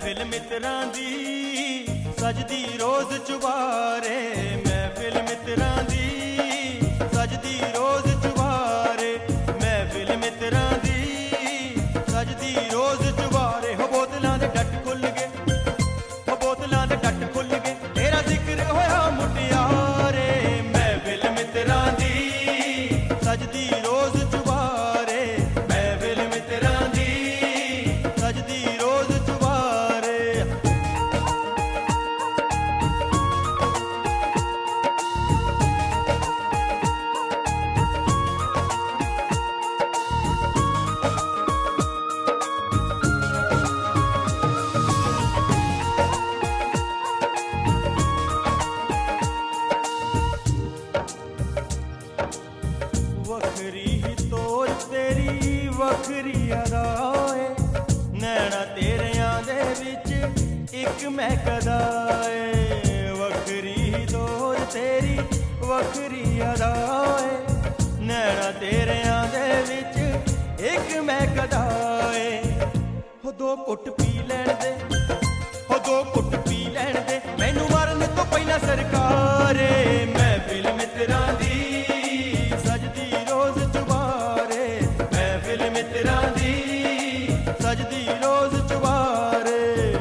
महफिल मित्रां दी सजदी रोज चुबारे, महफिल मित्रां दी सजदी रोज चुबारे, महफिल मित्रां दी सजदी रोज चुबारे। हो बोतलां दे डट खुल गए, हो बोतलां दे डट खुल गए, तेरा जिक्र होया मुटियारे। महफिल मित्रां दी सजदी रोज चुबारे, महफिल मित्रां दी सजदी रोज चुबारे। वखरी ही तोर तेरी वखरी अदाए, नैना तेरियां दे विच एक महकदा ए। वखरी ही तोर तेरी वखरी अदाए, नैना तेरियां दे विच एक महकदा ए। हो दो घुट पी लैण दे, हो दो घुट पी लैण दे, मैनू मरन तो पहला सरकारे। महफिल मित्रां दी सजदी रोज चुबारे, महफिल मित्रां दी सजदी रोज चुबारे।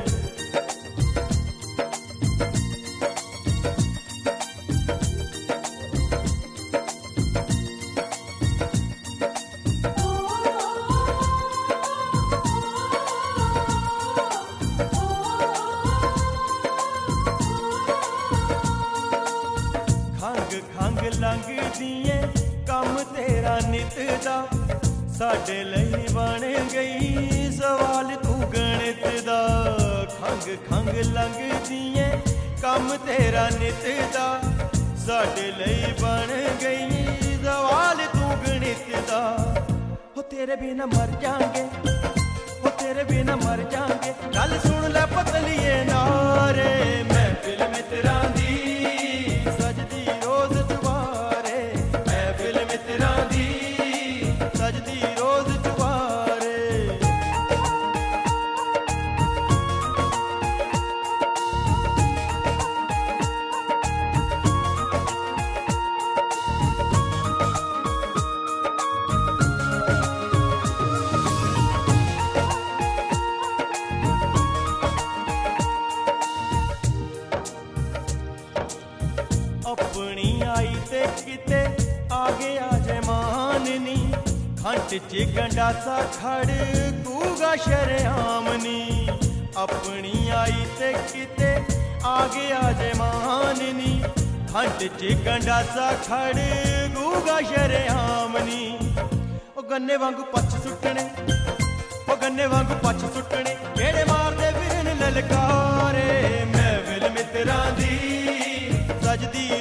खंग खंग लंघदी कम तेरा नित दा, साडे लई बन गई सवाल तू गणित दा। खंग खंग लंघदी कम तेरा नित दा, साडे लई बन गई सवाल तू गणित दा। हो तेरे बिना मर जाएंगे, हो तेरे बिना मर जाएंगे, गल सुन ले पतलिए नारे। महफिल मित्रां दी सजदी रोज चुबारे, महफिल मित्रां दी सजदी रोज चुबारे। अपनी आई ते किते आगे आ जाए माननी, खंड च गंडासा खड़ कूगा शरेआमनी। अपनी आई ते किते आगे आ जाए माननी, खंड च गंडासा खड़ कूगा शरेआमनी। ओ गन्ने वांगू पछ सुट्टने, ओ गन्ने वांगू पछ सुट्टने, जेड़े मारदे फिरन ललकारे। महफिल मित्रां दी सजदी